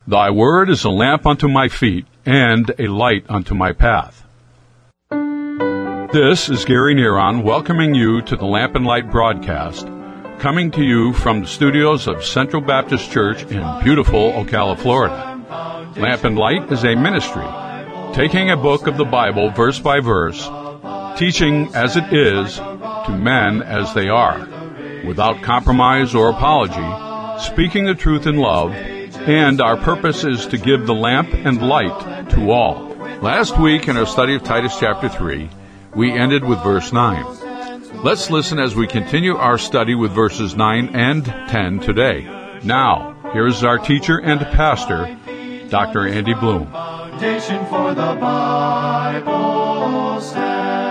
Thy word is a lamp unto my feet, and a light unto my path. This is Gary Neron welcoming you to the Lamp and Light broadcast, coming to you from the studios of Central Baptist Church in beautiful Ocala, Florida. Lamp and Light is a ministry, taking a book of the Bible verse by verse, teaching as it is to men as they are, without compromise or apology, speaking the truth in love, and our purpose is to give the lamp and light to all. Last week in our study of Titus chapter 3, we ended with verse 9. Let's listen as we continue our study with verses 9 and 10 today. Now, here is our teacher and pastor, Dr. Andy Bloom. Foundation for the Bible stands.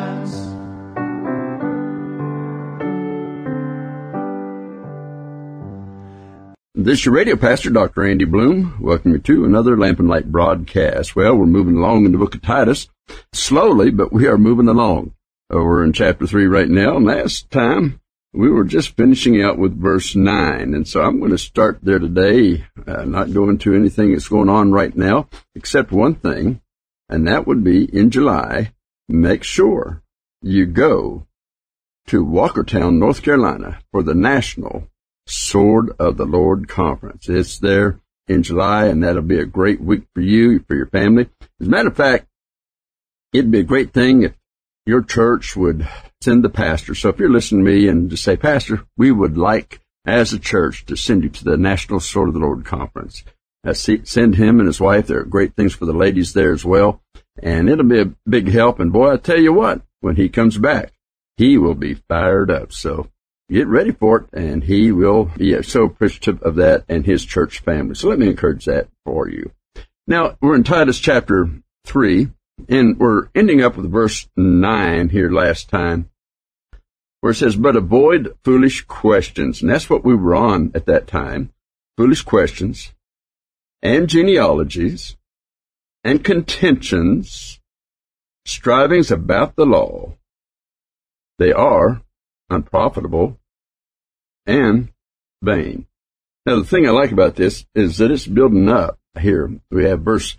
This is your radio pastor, Dr. Andy Bloom. Welcome you to another Lamp and Light broadcast. Well, we're moving along in the book of Titus. Slowly, but we are moving along. We're in chapter 3 right now. Last time, we were just finishing out with verse 9. And so I'm going to start there today, not go into anything that's going on right now, except one thing, and that would be in July, make sure you go to Walkertown, North Carolina for the National Sword of the Lord Conference. It's there in July, and that'll be a great week for you, for your family. As a matter of fact, it'd be a great thing if your church would send the pastor. So if you're listening to me and just say, Pastor, we would like, as a church, to send you to the National Sword of the Lord Conference. Send him and his wife. There are great things for the ladies there as well. And it'll be a big help. And boy, I tell you what, when he comes back, he will be fired up. So get ready for it, and he will be so appreciative of that and his church family. So let me encourage that for you. Now, we're in Titus chapter 3, and we're ending up with verse 9 here last time, where it says, but avoid foolish questions. And that's what we were on at that time, foolish questions, and genealogies, and contentions, strivings about the law. They are unprofitable and vain. Now, the thing I like about this is that it's building up here. We have verse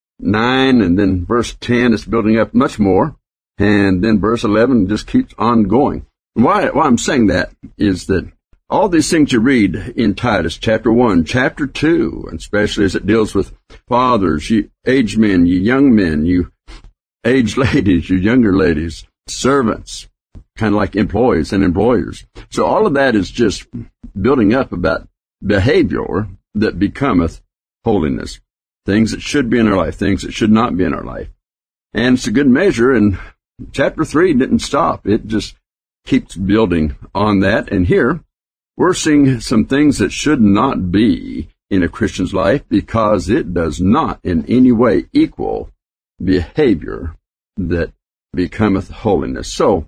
9, and then verse 10 is building up much more, and then verse 11 just keeps on going. Why I'm saying that is that all these things you read in Titus, chapter 1, chapter 2, and especially as it deals with fathers, you aged men, you young men, you aged ladies, you younger ladies, servants, kind of like employees and employers. So all of that is just building up about behavior that becometh holiness. Things that should be in our life, things that should not be in our life. And it's a good measure, and chapter 3 didn't stop. It just keeps building on that. And here, we're seeing some things that should not be in a Christian's life because it does not in any way equal behavior that becometh holiness. So,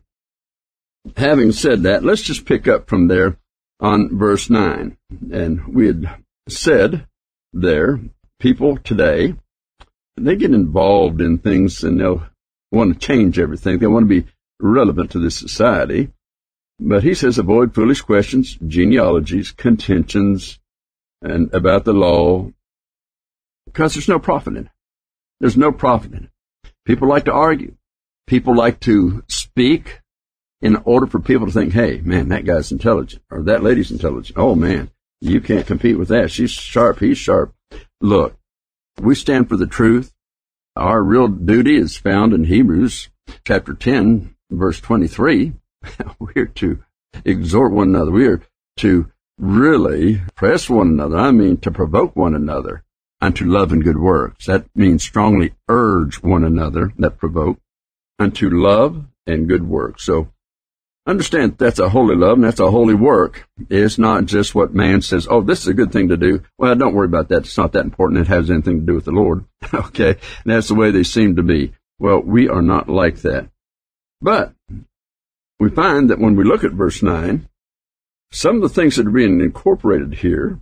having said that, let's just pick up from there on verse 9. And we had said there, people today, they get involved in things and they'll want to change everything. They want to be relevant to this society. But he says, avoid foolish questions, genealogies, contentions, and about the law, because there's no profit in it. There's no profit in it. People like to argue. People like to speak in order for people to think, hey, man, that guy's intelligent, or that lady's intelligent. Oh, man, you can't compete with that. She's sharp, he's sharp. Look, we stand for the truth. Our real duty is found in Hebrews chapter 10, verse 23. We're to exhort one another. We are to really press one another. I mean, to provoke one another unto love and good works. That means strongly urge one another, that provoke, unto love and good works. So, understand that's a holy love and that's a holy work. It's not just what man says, oh, this is a good thing to do. Well, don't worry about that. It's not that important. It has anything to do with the Lord. Okay? And that's the way they seem to be. Well, we are not like that. But we find that when we look at verse 9, some of the things that are being incorporated here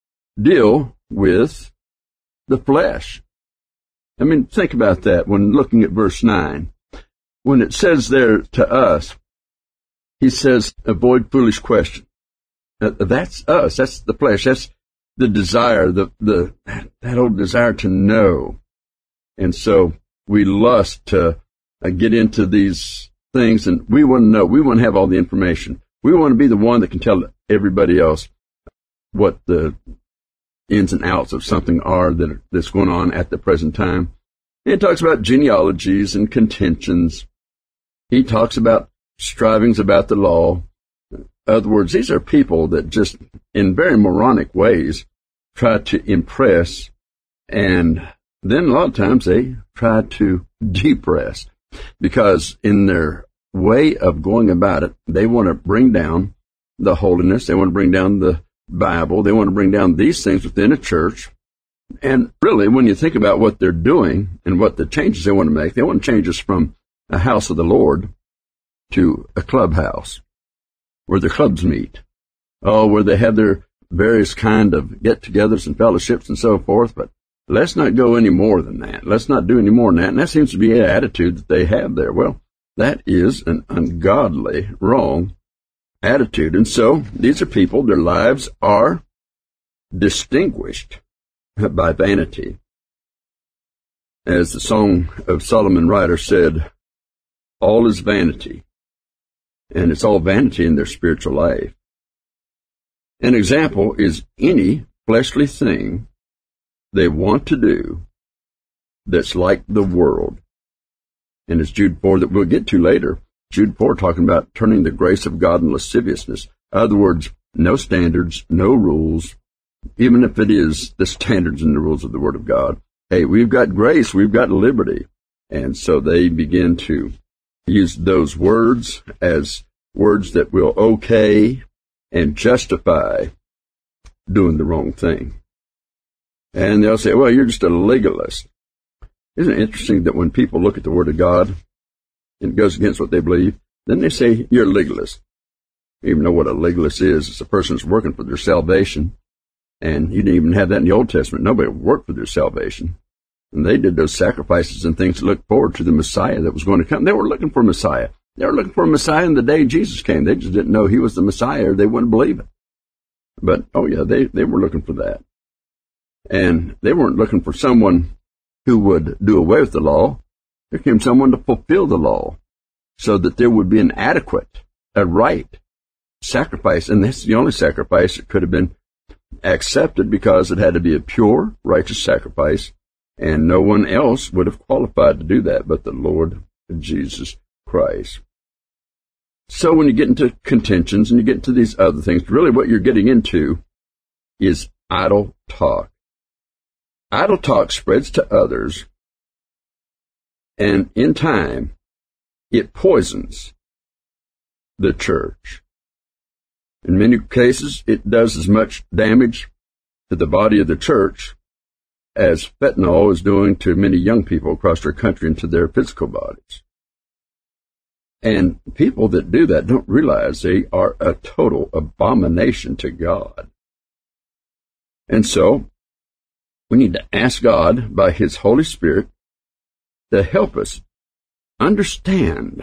deal with the flesh. I mean, think about that when looking at verse 9. When it says there to us, he says, avoid foolish questions. That's us. That's the flesh. That's the desire, that old desire to know. And so we lust to get into these things, and we want to know. We want to have all the information. We want to be the one that can tell everybody else what the ins and outs of something are that's going on at the present time. It talks about genealogies and contentions. He talks about strivings about the law. In other words, these are people that just, in very moronic ways, try to impress, and then a lot of times they try to depress, because in their way of going about it, they want to bring down the holiness, they want to bring down the Bible, they want to bring down these things within a church. And really, when you think about what they're doing and what the changes they want to make, they want to change us from a house of the Lord to a clubhouse where the clubs meet, where they have their various kind of get-togethers and fellowships and so forth. But let's not go any more than that. Let's not do any more than that. And that seems to be an attitude that they have there. Well, that is an ungodly, wrong attitude. And so these are people, their lives are distinguished by vanity. As the Song of Solomon writer said, all is vanity, and it's all vanity in their spiritual life. An example is any fleshly thing they want to do that's like the world. And it's Jude 4 that we'll get to later. Jude 4 talking about turning the grace of God in lasciviousness. In other words, no standards, no rules, even if it is the standards and the rules of the Word of God. Hey, we've got grace, we've got liberty. And so they begin to use those words as words that will okay and justify doing the wrong thing. And they'll say, well, you're just a legalist. Isn't it interesting that when people look at the Word of God and it goes against what they believe, then they say, you're a legalist. You even know what a legalist is. It's a person that's working for their salvation. And you didn't even have that in the Old Testament. Nobody worked for their salvation. And they did those sacrifices and things to look forward to the Messiah that was going to come. They were looking for a Messiah. They were looking for a Messiah in the day Jesus came. They just didn't know he was the Messiah, or they wouldn't believe it. But, oh yeah, they were looking for that. And they weren't looking for someone who would do away with the law. There came someone to fulfill the law so that there would be an adequate, a right sacrifice. And that's the only sacrifice that could have been accepted, because it had to be a pure, righteous sacrifice, and no one else would have qualified to do that but the Lord Jesus Christ. So when you get into contentions and you get into these other things, really what you're getting into is idle talk. Idle talk spreads to others, and in time, it poisons the church. In many cases, it does as much damage to the body of the church as fentanyl is doing to many young people across our country and to their physical bodies. And people that do that don't realize they are a total abomination to God. And so, we need to ask God by His Holy Spirit to help us understand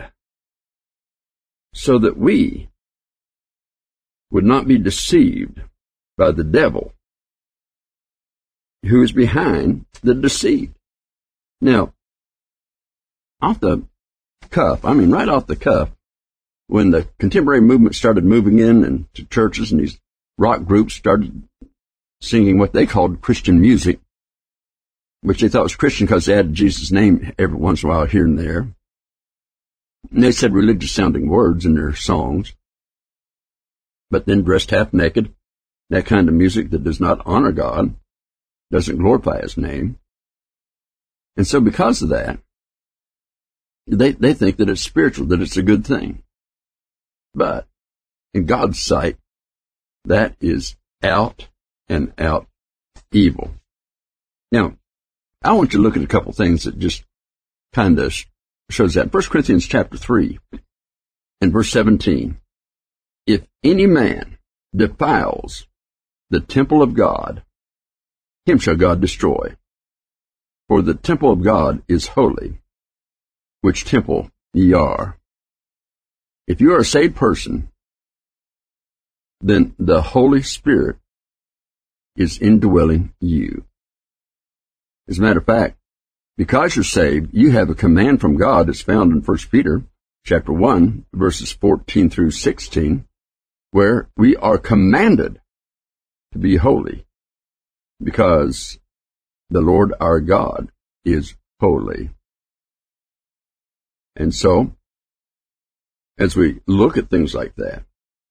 so that we would not be deceived by the devil who is behind the deceit. Now, off the cuff, right off the cuff, when the contemporary movement started moving in and to churches, and these rock groups started singing what they called Christian music, which they thought was Christian because they added Jesus' name every once in a while here and there. And they said religious-sounding words in their songs, but then dressed half naked, that kind of music that does not honor God, doesn't glorify His name. And so because of that, they think that it's spiritual, that it's a good thing. But in God's sight, that is out and out evil. Now, I want you to look at a couple things that just kind of shows that. 1 Corinthians chapter 3 and verse 17. If any man defiles the temple of God, him shall God destroy. For the temple of God is holy, which temple ye are. If you are a saved person, then the Holy Spirit is indwelling you. As a matter of fact, because you're saved, you have a command from God that's found in 1 Peter chapter 1, verses 14 through 16, where we are commanded to be holy because the Lord our God is holy. And so, as we look at things like that,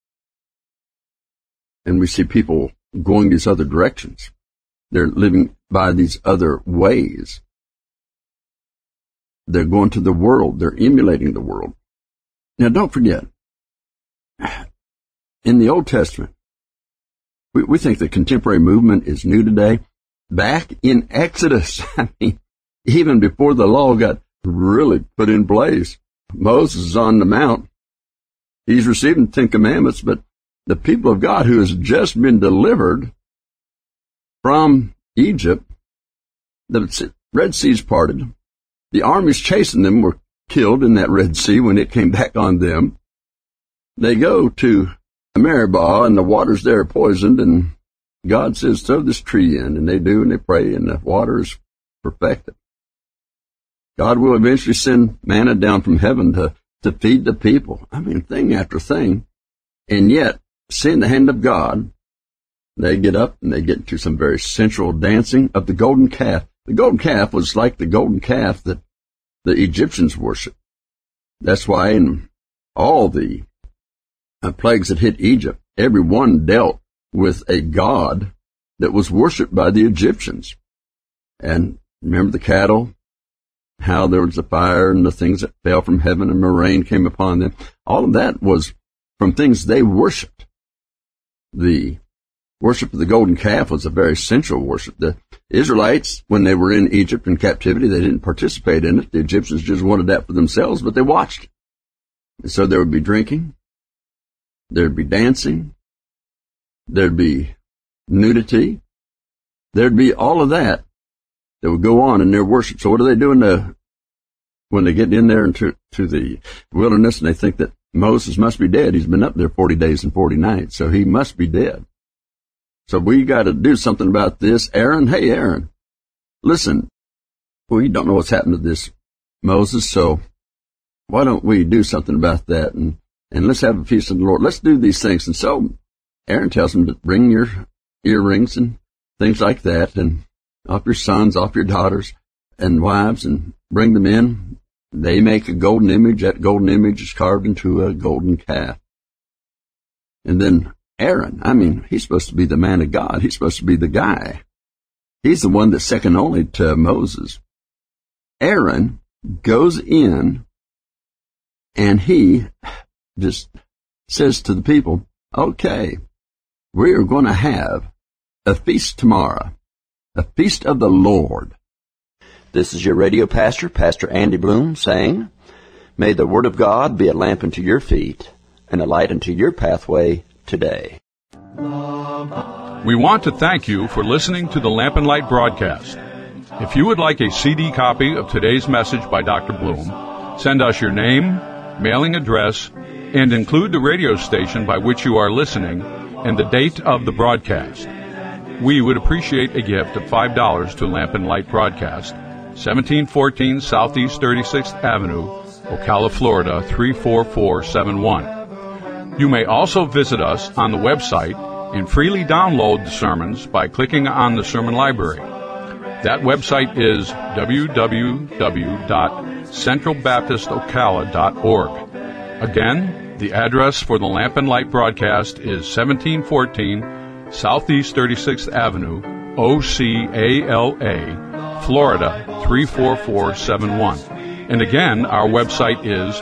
and we see people going these other directions, they're living by these other ways. They're going to the world. They're emulating the world. Now, don't forget, in the Old Testament, we think the contemporary movement is new today. Back in Exodus, I mean, even before the law got really put in place, Moses is on the mount. He's receiving the Ten Commandments, but the people of God who has just been delivered from Egypt, the Red Sea's parted. The armies chasing them were killed in that Red Sea when it came back on them. They go to Meribah, and the waters there are poisoned, and God says, throw this tree in, and they do, and they pray, and the water is perfected. God will eventually send manna down from heaven to feed the people. I mean, thing after thing. And yet, seeing the hand of God, they get up and they get into some very sensual dancing of the golden calf. The golden calf was like the golden calf that the Egyptians worshiped. That's why in all the plagues that hit Egypt, every one dealt with a god that was worshipped by the Egyptians. And remember the cattle, how there was the fire and the things that fell from heaven and the rain came upon them. All of that was from things they worshipped. The worship of the golden calf was a very sensual worship. The Israelites, when they were in Egypt in captivity, they didn't participate in it. The Egyptians just wanted that for themselves, but they watched it. And so there would be drinking, there'd be dancing, there'd be nudity, there'd be all of that would go on in their worship. So what are they doing when they get in there into the wilderness and they think that Moses must be dead? He's been up there 40 days and 40 nights, so he must be dead. So we got to do something about this. Aaron, hey, Aaron, listen, we don't know what's happened to this Moses, so why don't we do something about that? And let's have a feast of the Lord. Let's do these things. And so Aaron tells them to bring your earrings and things like that, and off your sons, off your daughters and wives, and bring them in. They make a golden image. That golden image is carved into a golden calf. And then Aaron, I mean, he's supposed to be the man of God. He's supposed to be the guy. He's the one that's second only to Moses. Aaron goes in and he just says to the people, okay, we are going to have a feast tomorrow, a feast of the Lord. This is your radio pastor, Pastor Andy Bloom, saying, may the Word of God be a lamp unto your feet and a light unto your pathway today. We want to thank you for listening to the Lamp and Light broadcast. If you would like a CD copy of today's message by Dr. Bloom, send us your name, mailing address, and include the radio station by which you are listening and the date of the broadcast. We would appreciate a gift of $5 to Lamp and Light Broadcast, 1714 Southeast 36th Avenue, Ocala, Florida 34471. You may also visit us on the website and freely download the sermons by clicking on the sermon library. That website is www.centralbaptistocala.org. Again, the address for the Lamp and Light broadcast is 1714 Southeast 36th Avenue, Ocala, Florida 34471. And again, our website is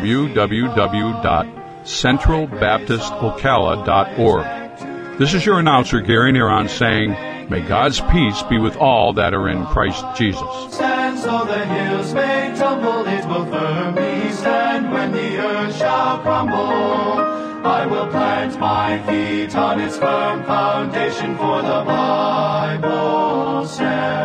www.centralbaptistocala.org. This is your announcer, Gary Neron, saying, may God's peace be with all that are in Christ Jesus. Stand so the hills may tumble, it will firmly stand when the earth shall crumble. I will plant my feet on its firm foundation, for the Bible stands.